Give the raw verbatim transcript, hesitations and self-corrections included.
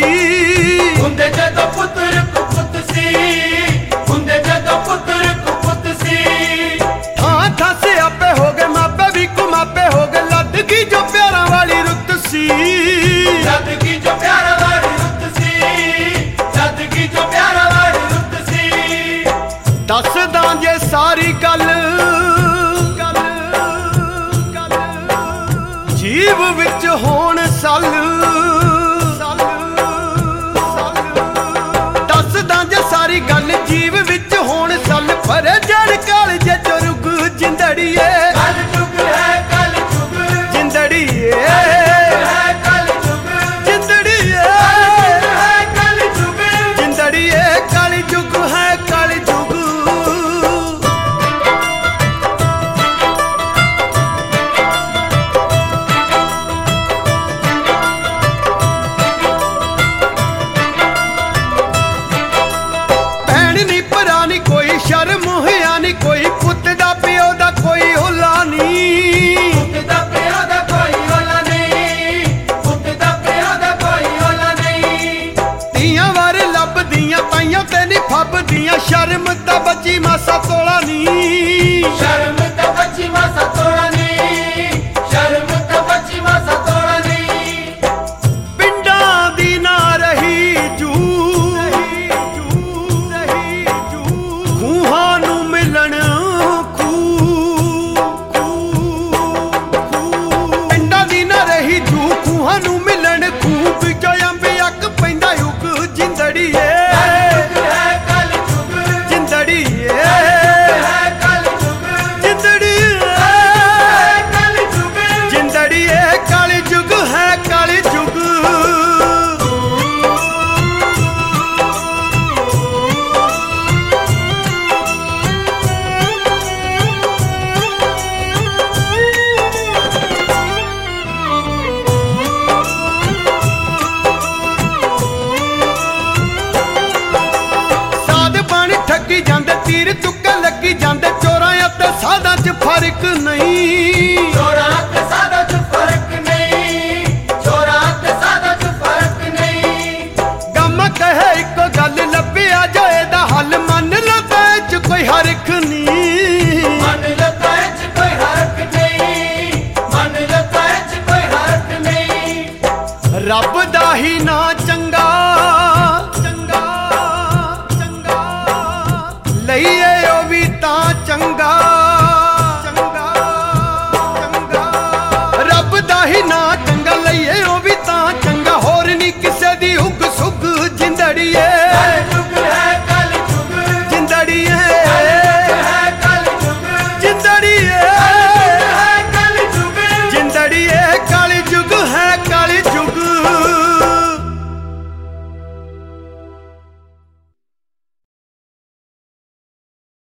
ਹੁੰਦੇ ਜਦੋਂ ਪੁੱਤਰ ਕੁਪੁੱਤ ਸੀ, ਹੁੰਦੇ ਜਦੋਂ ਪੁੱਤਰ ਕੁਪੁੱਤ ਸੀ। ਥਾਂ ਥਾਂ ਸਿਆਪੇ ਹੋ ਗਏ, ਮਾਪੇ ਵੀ ਕੁਮਾਪੇ ਹੋ ਗਏ, ਲੱਦ ਗਈ ਜੋ ਪਿਆਰਾਂ ਵਾਲੀ ਰੁੱਤ ਸੀ। ਲੱਦ ਗਈ ਜੋ ਪਿਆਰਾਂ ਵਾਲੀ ਰੁੱਤ ਸੀ, ਲੱਦ ਗਈ ਜੋ ਪਿਆਰਾਂ ਵਾਲੀ ਰੁੱਤ ਸੀ। ਦੱਸਦਾ ਜੇ ਸਾਰੀ ਗੱਲ, ਜੀਵ ਵਿੱਚ ਹੋਣ ਸੱਲ, ਦੱਸਦਾ ਜੇ ਸਾਰੀ ਗੱਲ, ਜੀਵ ਵਿੱਚ ਹੋਣ ਸੱਲ। ਪਰ ਜੜ ਕਾਲ ਜੇ ਚੁਰਗ ਜਿੰਦੜੀਏ, ਕਲ ਯੁਗ ਹੈ ਕਲ ਯੁਗ, ਜਿੰਦੜੀਏ ਹੈ ਕਲ ਯੁਗ, ਜਿੰਦੜੀਏ ਹੈ ਕਲ ਯੁਗ। ਜਿੰਦੜੀਏ ਕਲ ਯੁਗ ਹੈ ਕਲ ਯੁਗ। ਭੈਣ ਨੀ ਭਰਾ ਨੀ ਕੋਈ ਸ਼ਰਮ ਹੋਇਆ ਨੀ ਕੋਈ, ਪੁੱਤ ਦਾ ਪਿਓ ਦਾ ਕੋਈ ਹੋਲਾ ਨੀ। ਪੁੱਤ ਦਾ ਪਿਓ ਦਾ ਕੋਈ ਹੋਲਾ ਨਹੀਂ, ਪੁੱਤ ਦਾ ਪਿਓ ਦਾ ਕੋਈ ਹੋਲਾ ਨਹੀਂ। ਧੀਆਂ ਵਾਰ ਲੱਭਦੀਆਂ ਤਾਈਆਂ ਤੇ ਨੀ ਫੱਬਦੀਆਂ, ਸ਼ਰਮ ਤਾਂ ਬੱਚੀ ਮਾਸਾ ਤੋਲਾ ਨੀ। ਸ਼ਰਮ ਤਾਂ ਬੱਚੀ ਮਾਸਾ ਤੋੜਾ ਨਹੀਂ, ਸ਼ਰਮ ਤਾਂ ਬੱਚੀ ਮਾਸਾ ਤੋੜਾ ਨਹੀਂ। ਪਿੰਡਾਂ ਦੀ ਨਾ ਰਹੀ ਜੂ, ਖੂਹਾਂ ਨੂੰ ਮਿਲਣ ਖੂਹ, ਪਿੰਡਾਂ ਦੀ ਨਾ ਰਹੀ ਜੂ, ਖੂਹਾਂ ਨੂੰ ਮਿਲਣ ਖੂਹ। ਵਿੱਚੋਂ ਅੰਬ ਅੱਕ ਪੈਂਦਾ ਯੁੱਗ ਜਿੰਦੜੀਏ, ਹੈ ਕਲ ਯੁਗ, ਜਿੰਦੜੀਏ ਹੈ ਕਲ ਯੁਗ, ਜਿੰਦੜੀਏ ਹੈ ਕਲ ਯੁਗ। ਜਿੰਦੜੀਏ ਕਲ ਯੁਗ ਹੈ ਕਲ ਯੁਗ। ਸਾਧ ਬਣ ਠੱਗੀ ਜਾਂਦੇ, ਤੀਰ ਤੁੱਕੇ ਲੱਗੀ ਜਾਂਦੇ,